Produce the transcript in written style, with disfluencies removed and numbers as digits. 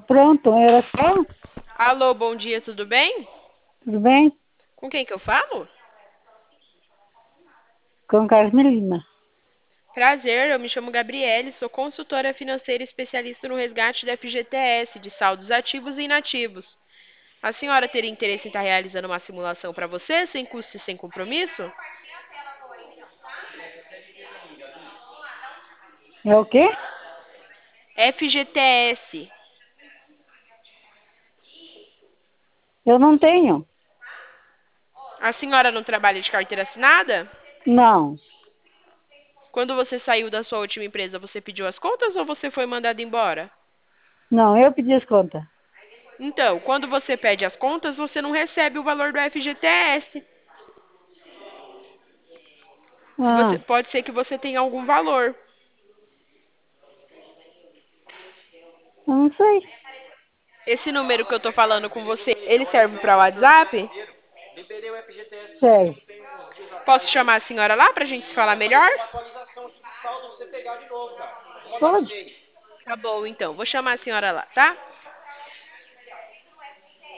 Pronto, era só? Alô, bom dia, tudo bem? Tudo bem? Com quem que eu falo? Com Carmen Lima. Prazer, eu me chamo Gabriele, sou consultora financeira especialista no resgate da FGTS, de saldos ativos e inativos. A senhora teria interesse em estar realizando uma simulação para você, sem custo e sem compromisso? É o quê? FGTS. Eu não tenho. A senhora não trabalha de carteira assinada? Não, Quando você saiu da sua última empresa, você pediu as contas ou você foi mandado embora? não, eu pedi as contas. Então, quando você pede as contas, você não recebe o valor do FGTS. Ah, Pode ser que você tenha algum valor. eu não sei. Esse número que eu tô falando com você, ele serve para o WhatsApp? Sério. Posso chamar a senhora lá pra gente se falar melhor? Pode? Tá bom, então. Vou chamar a senhora lá, tá?